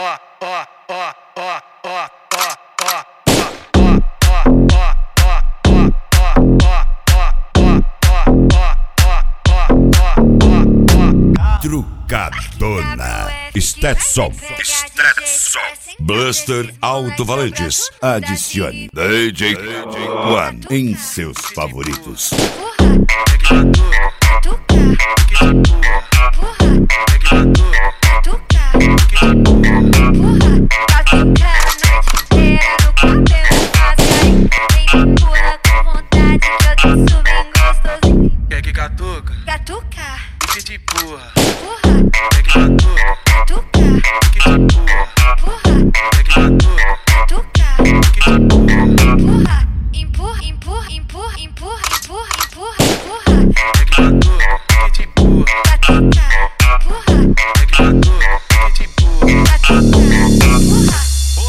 Trucadona, Stetson, Buster Alto-Valentes. Adicione DJ One em seus favoritos. Quer que catuca? Catuca. Que de porra. Porra. Quer que catuca? Catuca. Que de porra. Porra. Quer que catuca? Catuca. Que de porra. Porra. Empurra, empurra, empurra, empurra, empurra, empurra, empurra. Quer que catuca? Que de porra. Catuca. Porra. Quer que catuca? Que de porra. Catuca. Porra.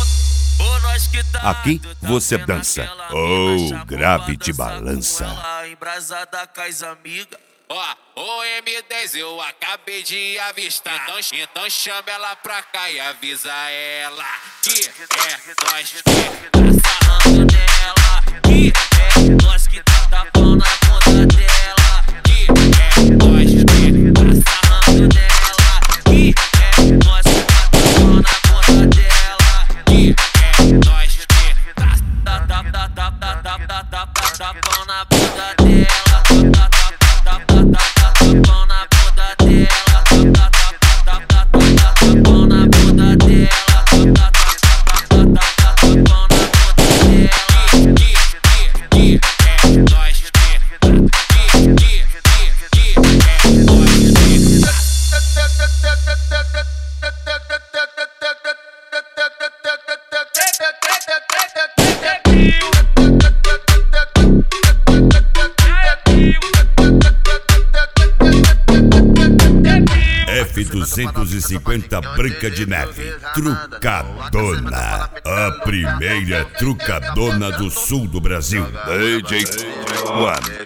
Aqui você dança ou grave de balança. Embrasada com as amigas. Ó, o M10 eu acabei de avistar. Então chama ela pra cá e avisa ela que é nós que tá sarrando nela. Que é nós que tá tapando na bunda dela. Que é nós que tá sarrando nela. Que é nós que tá tapando na bunda dela. Que é nós que tá tapando na bunda dela. F250 Branca de Neve, Trucadona, a primeira trucadona do sul do Brasil. DJ One.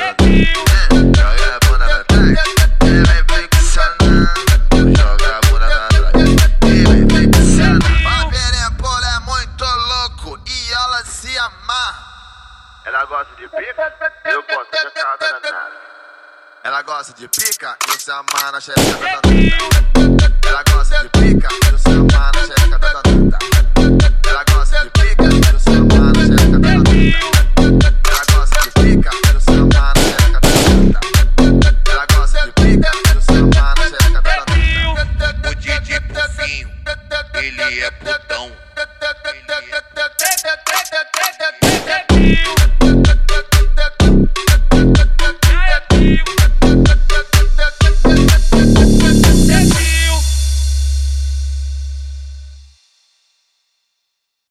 Ela gosta de pica, eu boto chacada danada. Ela gosta de pica, eu se amarra na xereca da danada. Ela gosta de pica, eu se amarra na xereca da danada. Ela gosta de pica, eu se amarra na xereca da danada. Ela gosta de pica, eu se amarra na xereca da danada. Ela gosta de pica, eu se amarra na xereca da danada. O Didi Pufinho, ele é putão.